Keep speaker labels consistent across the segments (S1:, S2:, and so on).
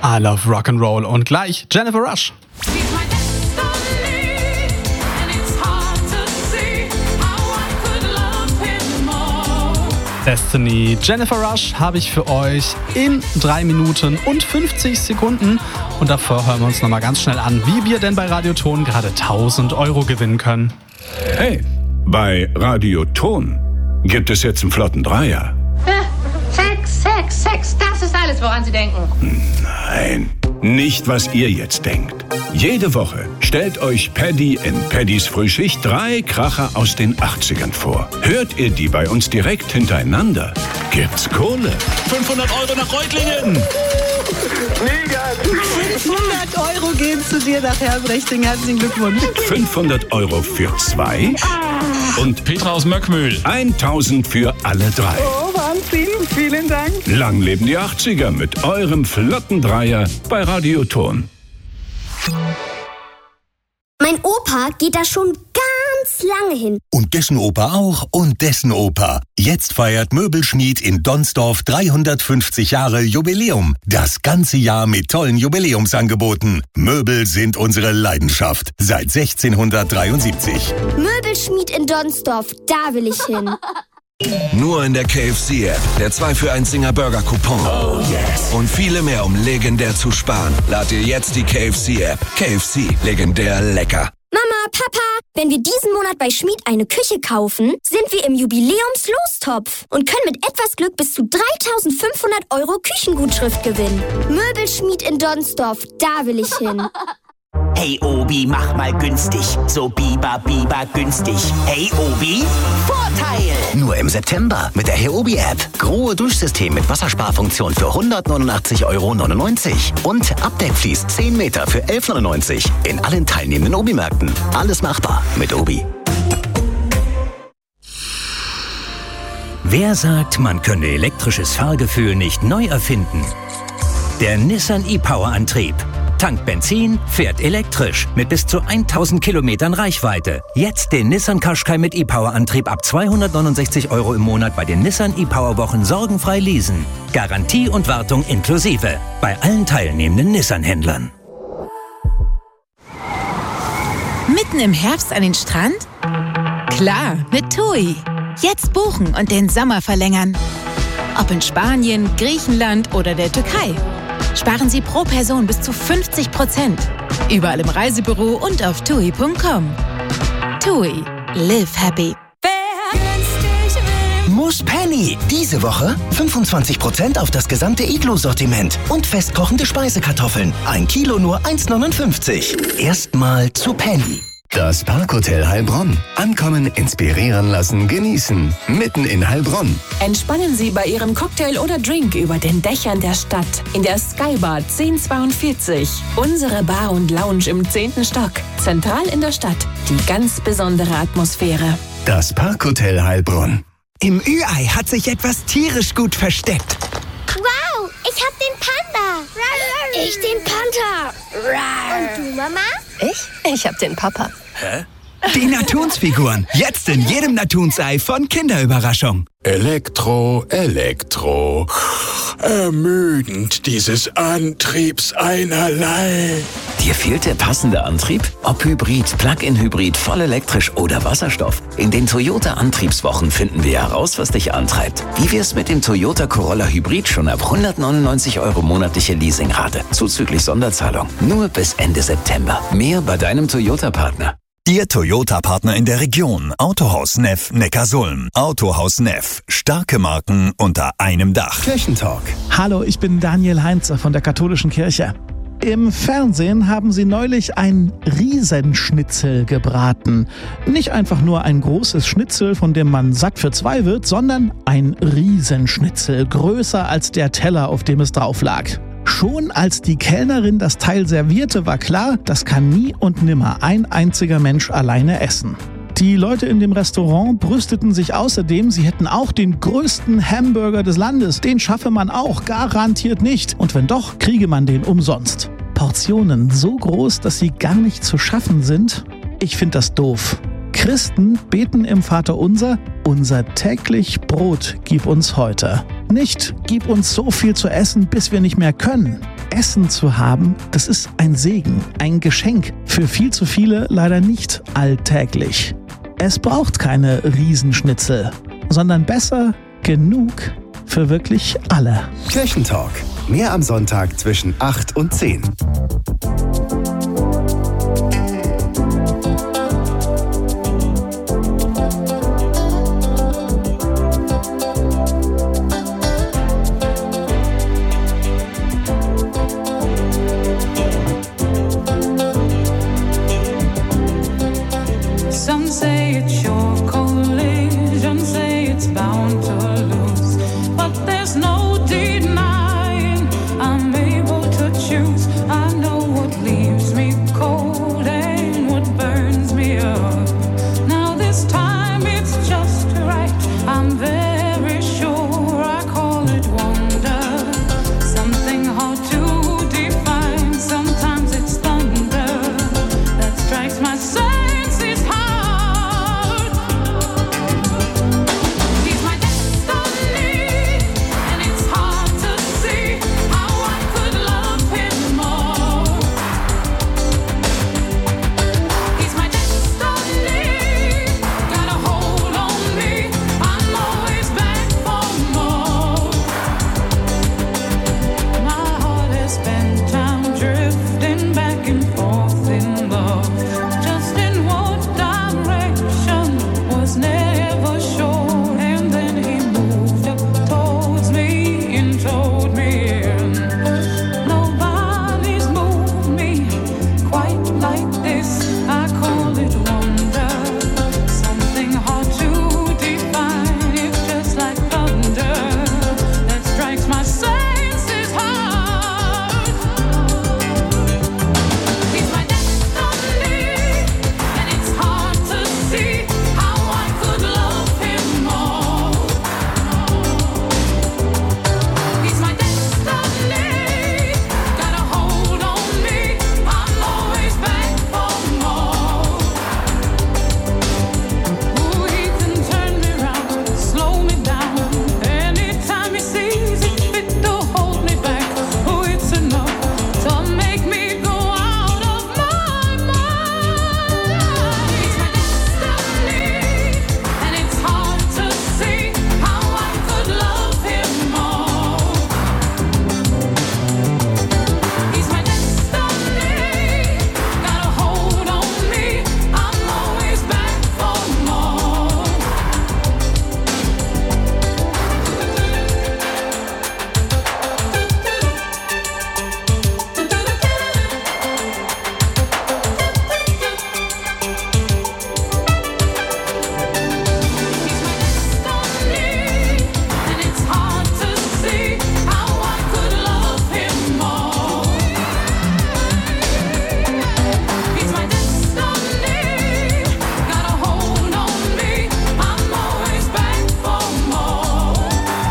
S1: I Love Rock'n'Roll und gleich Jennifer Rush. Destiny, Jennifer Rush habe ich für euch in 3 Minuten und 50 Sekunden. Und davor hören wir uns nochmal ganz schnell an, wie wir denn bei Radioton gerade 1.000 Euro gewinnen können.
S2: Hey, bei Radioton gibt es jetzt einen flotten Dreier.
S3: Sex, das ist alles, woran Sie denken.
S2: Nein, nicht was ihr jetzt denkt. Jede Woche stellt euch Paddy in Paddys Frühschicht 3 Kracher aus den 80ern vor. Hört ihr die bei uns direkt hintereinander, gibt's Kohle.
S4: 500 Euro nach Reutlingen.
S5: 500 Euro gehen zu dir nach Herbrechting. Herzlichen Glückwunsch.
S2: 500 Euro für 2 und
S4: Petra aus Möckmühl.
S2: 1.000 für alle 3.
S5: Oh, Wahnsinn. Vielen Dank.
S2: Lang leben die 80er mit eurem flotten Dreier bei Radioton.
S6: Mein Opa geht da schon ganz lange hin.
S7: Und dessen Opa auch und dessen Opa. Jetzt feiert Möbelschmied in Donsdorf 350 Jahre Jubiläum. Das ganze Jahr mit tollen Jubiläumsangeboten. Möbel sind unsere Leidenschaft. Seit 1673.
S6: Möbelschmied in Donsdorf, da will ich hin.
S8: Nur in der KFC-App. Der 2-für-1-Dinger Burger-Coupon. Oh yes. Und viele mehr, um legendär zu sparen. Lad dir jetzt die KFC-App. KFC, legendär lecker.
S6: Mama, Papa, wenn wir diesen Monat bei Schmied eine Küche kaufen, sind wir im Jubiläumslostopf und können mit etwas Glück bis zu 3.500 Euro Küchengutschrift gewinnen. Möbelschmied in Donsdorf, da will ich hin.
S9: Hey Obi, mach mal günstig. So Biber günstig. Hey Obi, Vorteil!
S10: Nur im September mit der Hey Obi App. Grohe Duschsystem mit Wassersparfunktion für 189,99 Euro. Und Abdeckvlies 10 Meter für 11,99 € in allen teilnehmenden Obi-Märkten. Alles machbar mit Obi.
S11: Wer sagt, man könne elektrisches Fahrgefühl nicht neu erfinden? Der Nissan e-Power-Antrieb. Tankt Benzin, fährt elektrisch mit bis zu 1000 Kilometern Reichweite. Jetzt den Nissan Qashqai mit e-Power-Antrieb ab 269 Euro im Monat bei den Nissan e-Power-Wochen sorgenfrei leasen. Garantie und Wartung inklusive. Bei allen teilnehmenden Nissan-Händlern.
S12: Mitten im Herbst an den Strand? Klar, mit TUI. Jetzt buchen und den Sommer verlängern. Ob in Spanien, Griechenland oder der Türkei. Sparen Sie pro Person bis zu 50%. Überall im Reisebüro und auf TUI.com. TUI. Live happy.
S10: Muss Penny. Diese Woche 25% auf das gesamte Iglo-Sortiment und festkochende Speisekartoffeln. 1 Kilo nur 1,59 €. Erstmal zu Penny.
S13: Das Parkhotel Heilbronn. Ankommen, inspirieren lassen, genießen. Mitten in Heilbronn.
S14: Entspannen Sie bei Ihrem Cocktail oder Drink über den Dächern der Stadt. In der Skybar 1042. Unsere Bar und Lounge im 10. Stock. Zentral in der Stadt. Die ganz besondere Atmosphäre.
S13: Das Parkhotel Heilbronn.
S15: Im Ü-Ei hat sich etwas tierisch gut versteckt.
S6: Wow, ich hab den Panda. Ich den Panther. Und du, Mama?
S16: Ich hab den Papa.
S13: Hä?
S15: Die Natunsfiguren. Jetzt in jedem Natunsei von Kinderüberraschung.
S4: Elektro. Ermüdend, dieses Antriebs einerlei.
S10: Dir fehlt der passende Antrieb? Ob Hybrid, Plug-in-Hybrid, voll elektrisch oder Wasserstoff? In den Toyota Antriebswochen finden wir heraus, was dich antreibt. Wie wär's mit dem Toyota Corolla Hybrid schon ab 199 € monatliche Leasingrate, zuzüglich Sonderzahlung. Nur bis Ende September. Mehr bei deinem Toyota-Partner.
S7: Ihr Toyota-Partner in der Region. Autohaus Neff Neckarsulm. Autohaus Neff. Starke Marken unter einem Dach.
S17: Kirchentalk. Hallo, ich bin Daniel Heinze von der Katholischen Kirche. Im Fernsehen haben sie neulich ein Riesenschnitzel gebraten. Nicht einfach nur ein großes Schnitzel, von dem man satt für 2 wird, sondern ein Riesenschnitzel, größer als der Teller, auf dem es drauf lag. Schon als die Kellnerin das Teil servierte, war klar, das kann nie und nimmer ein einziger Mensch alleine essen. Die Leute in dem Restaurant brüsteten sich außerdem, sie hätten auch den größten Hamburger des Landes. Den schaffe man auch, garantiert nicht. Und wenn doch, kriege man den umsonst. Portionen so groß, dass sie gar nicht zu schaffen sind? Ich finde das doof. Christen beten im Vaterunser: Unser täglich Brot gib uns heute. Nicht, gib uns so viel zu essen, bis wir nicht mehr können. Essen zu haben, das ist ein Segen, ein Geschenk, für viel zu viele leider nicht alltäglich. Es braucht keine Riesenschnitzel, sondern besser genug für wirklich alle.
S13: Kirchentalk. Mehr am Sonntag zwischen 8 und 10.
S18: Some say it's your collision, say it's bound to lose, but there's no denying I'm able to choose. I know what leaves me cold and what burns me up. Now this time it's just right, I'm very sure. I call it wonder, something hard to define. Sometimes it's thunder that strikes my senses hard. He's my destiny, and it's hard to see how I could love him more. He's my destiny, got a hold on me, I'm always back for more. My heart has spent time drifting back and forth in love. Just in what direction was never sure. And then he moved up towards me and told me nobody's moved me quite like this. I call it wonder, something hard to define. It's just like thunder that strikes my senses hard. He's my destiny, and it's hard to see how I could love him more. He's my destiny, got a hold on me, I'm always back for more. Ooh, he can turn me round, slow me down, anytime he sees it fit to hold me back. Oh, it's enough to make me go out of my mind. He's my destiny, and it's hard to see how I could love him more. He's my destiny, got a hold on me, I'm always back for more. And it's hard to see how I could love him more. He's my destiny, got a hold on me, I'm always back for more.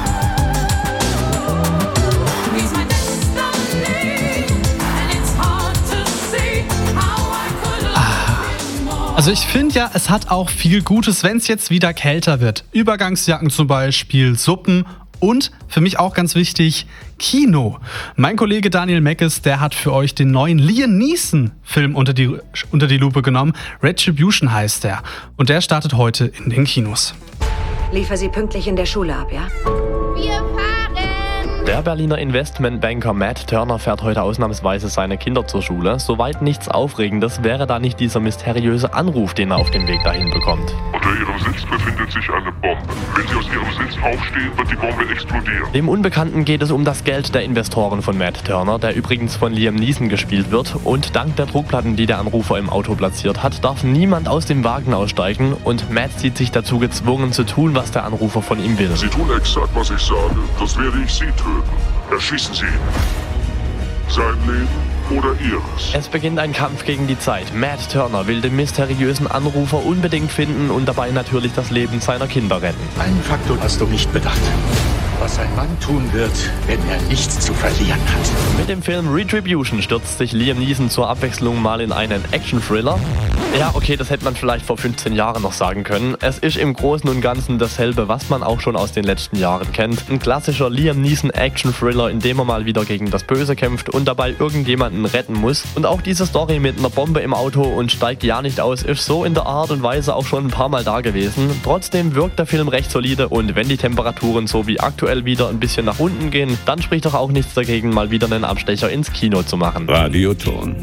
S18: He's my destiny, and it's hard to see how I could love him more.
S1: Also ich finde ja, es hat auch viel Gutes, wenn es jetzt wieder kälter wird. Übergangsjacken zum Beispiel, Suppen und für mich auch ganz wichtig, Kino. Mein Kollege Daniel Meckes, der hat für euch den neuen Liam Neeson-Film unter die Lupe genommen. Retribution heißt der. Und der startet heute in den Kinos.
S19: Liefer sie pünktlich in der Schule ab, ja?
S20: Wir fahren! Der Berliner Investmentbanker Matt Turner fährt heute ausnahmsweise seine Kinder zur Schule. Soweit nichts Aufregendes wäre da nicht dieser mysteriöse Anruf, den er auf dem Weg dahin bekommt.
S21: Unter Ihrem Sitz befindet sich eine Bombe. Wenn Sie aus Ihrem Sitz aufstehen, wird die Bombe explodieren.
S20: Dem Unbekannten geht es um das Geld der Investoren von Matt Turner, der übrigens von Liam Neeson gespielt wird. Und dank der Druckplatten, die der Anrufer im Auto platziert hat, darf niemand aus dem Wagen aussteigen. Und Matt sieht sich dazu gezwungen zu tun, was der Anrufer von ihm will.
S21: Sie tun exakt, was ich sage. Das werde ich Sie töten. Erschießen Sie ihn. Sein Leben oder Ihres.
S20: Es beginnt ein Kampf gegen die Zeit. Matt Turner will den mysteriösen Anrufer unbedingt finden und dabei natürlich das Leben seiner Kinder retten.
S4: Einen Faktor hast du nicht bedacht.
S3: was ein Mann tun wird, wenn er nichts zu verlieren hat.
S20: Mit dem Film Retribution stürzt sich Liam Neeson zur Abwechslung mal in einen Action-Thriller. Ja, okay, das hätte man vielleicht vor 15 Jahren noch sagen können. Es ist im Großen und Ganzen dasselbe, was man auch schon aus den letzten Jahren kennt. Ein klassischer Liam Neeson Action-Thriller, in dem er mal wieder gegen das Böse kämpft und dabei irgendjemanden retten muss. Und auch diese Story mit einer Bombe im Auto und steigt ja nicht aus, ist so in der Art und Weise auch schon ein paar Mal da gewesen. Trotzdem wirkt der Film recht solide und wenn die Temperaturen so wie aktuell wieder ein bisschen nach unten gehen, dann spricht doch auch nichts dagegen, mal wieder einen Abstecher ins Kino zu machen.
S2: Radioton.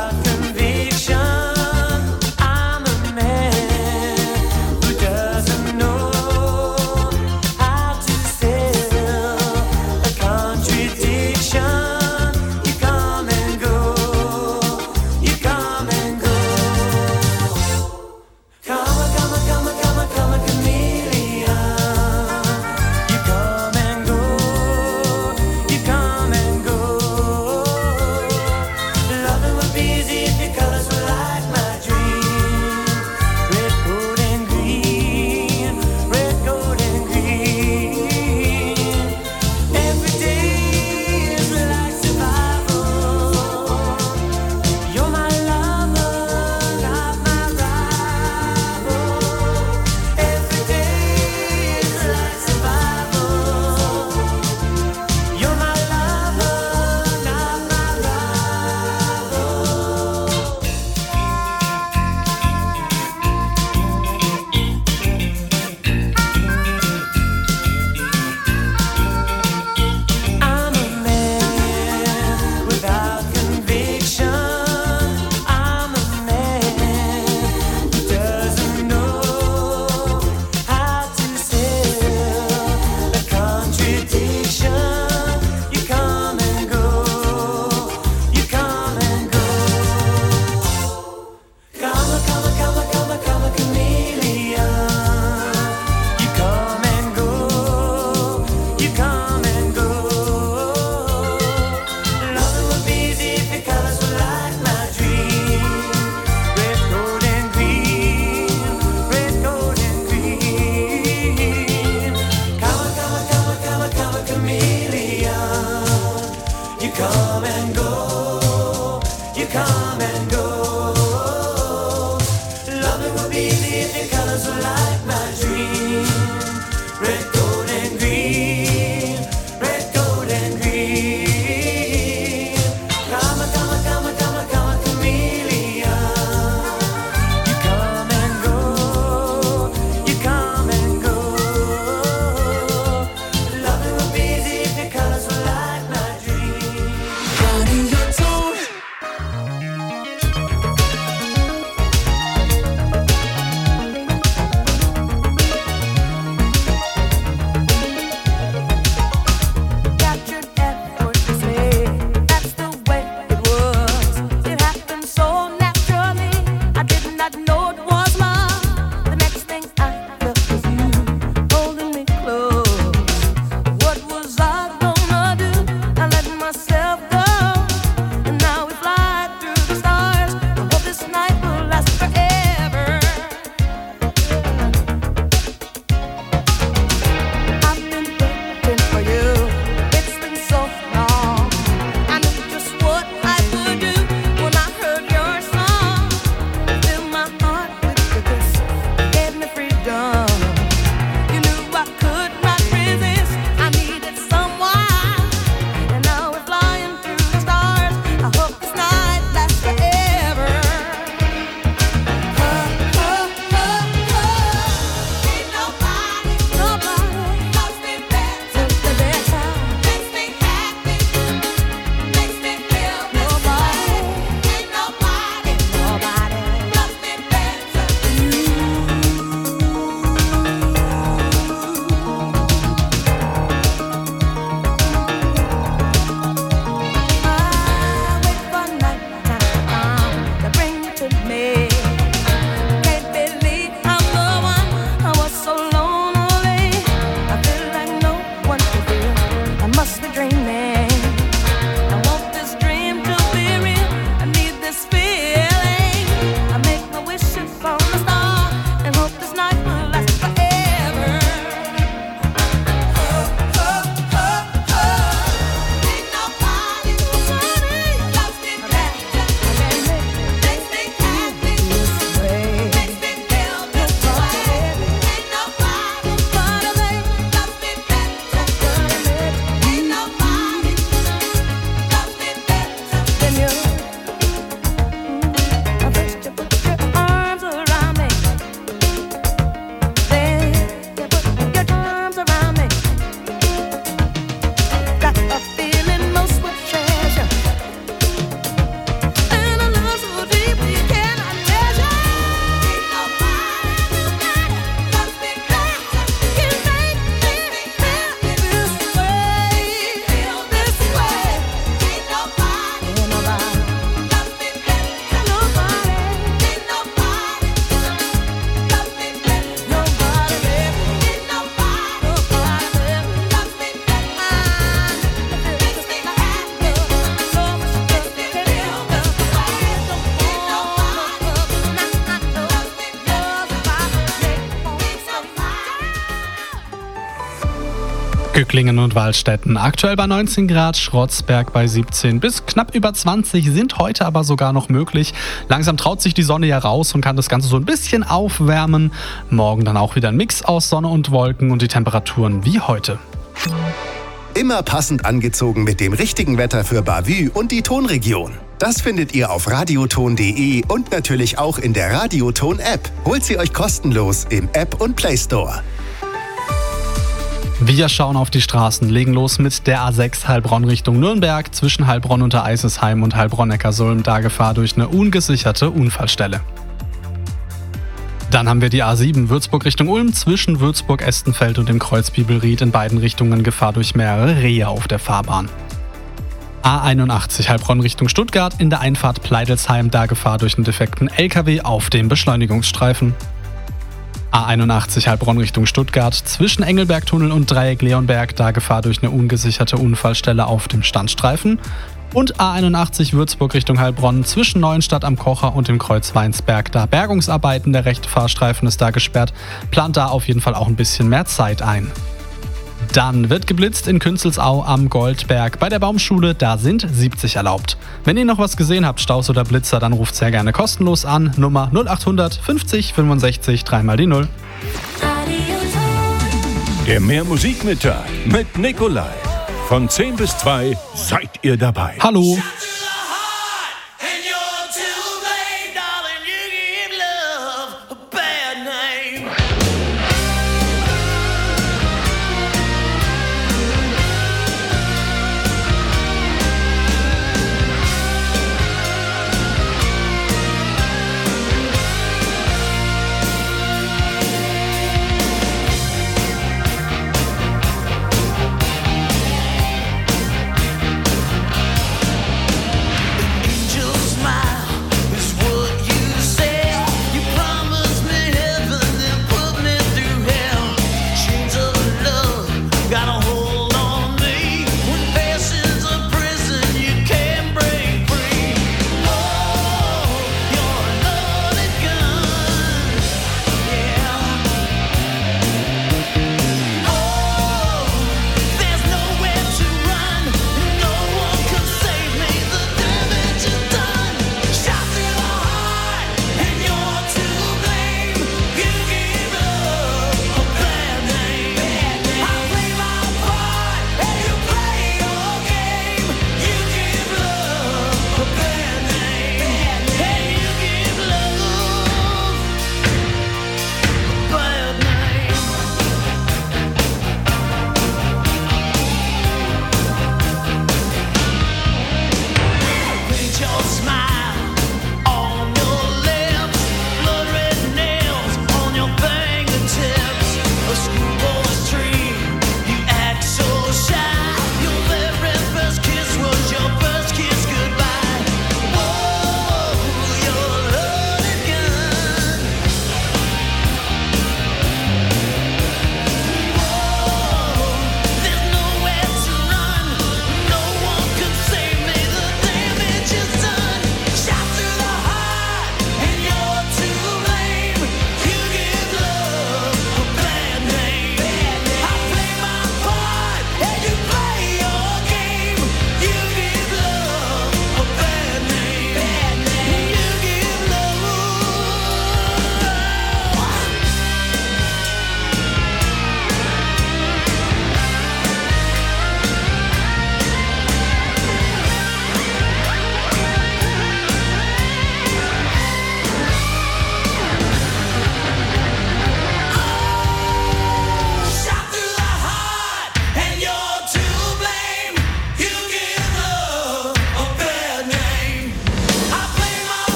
S18: Doesn't
S1: Gücklingen und Waldstätten. Aktuell bei 19 Grad, Schrotzberg bei 17 bis knapp über 20 sind heute aber sogar noch möglich. Langsam traut sich die Sonne ja raus und kann das Ganze so ein bisschen aufwärmen. Morgen dann auch wieder ein Mix aus Sonne und Wolken und die Temperaturen wie heute.
S13: Immer passend angezogen mit dem richtigen Wetter für Bavü und die Tonregion. Das findet ihr auf radioton.de und natürlich auch in der Radioton-App. Holt sie euch kostenlos im App und Play Store.
S1: Wir schauen auf die Straßen, legen los mit der A6 Heilbronn Richtung Nürnberg, zwischen Heilbronn unter Eisesheim und Heilbronn-Neckarsulm, da Gefahr durch eine ungesicherte Unfallstelle. Dann haben wir die A7 Würzburg Richtung Ulm, zwischen Würzburg-Estenfeld und dem Kreuz Bibelried, in beiden Richtungen Gefahr durch mehrere Rehe auf der Fahrbahn. A81 Heilbronn Richtung Stuttgart, in der Einfahrt Pleidelsheim, da Gefahr durch einen defekten LKW auf dem Beschleunigungsstreifen. A81 Heilbronn Richtung Stuttgart, zwischen Engelbergtunnel und Dreieck Leonberg, da Gefahr durch eine ungesicherte Unfallstelle auf dem Standstreifen. Und A81 Würzburg Richtung Heilbronn, zwischen Neuenstadt am Kocher und dem Kreuz Weinsberg, da Bergungsarbeiten, der rechte Fahrstreifen ist da gesperrt, plant da auf jeden Fall auch ein bisschen mehr Zeit ein. Dann wird geblitzt in Künzelsau am Goldberg. Bei der Baumschule, da sind 70 erlaubt. Wenn ihr noch was gesehen habt, Staus oder Blitzer, dann ruft sehr gerne kostenlos an. Nummer 0800 50 65 3 die 0.
S2: Der Mehr-Musik-Mittag mit Nikolai. Von 10 bis 2 seid ihr dabei.
S1: Hallo.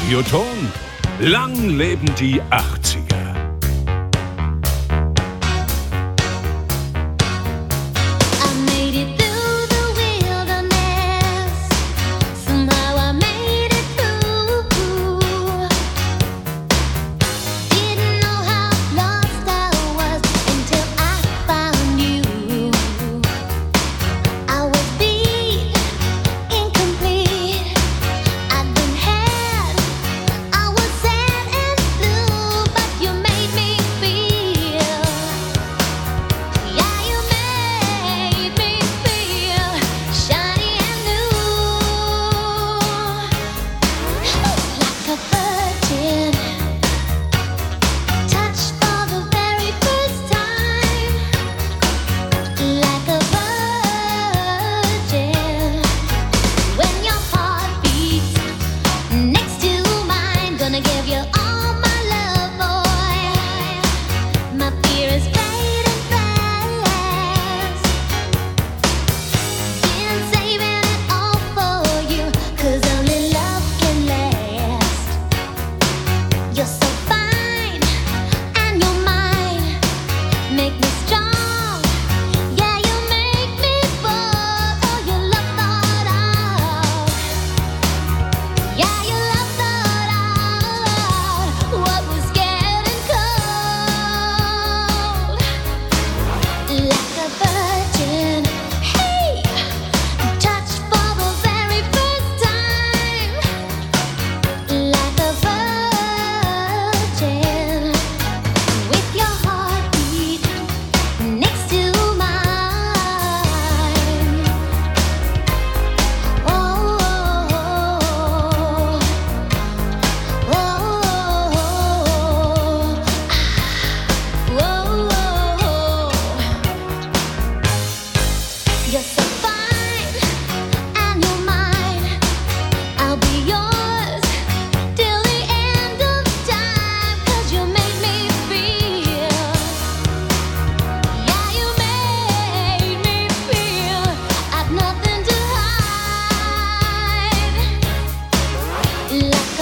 S2: Radioton. Lang leben die 80er.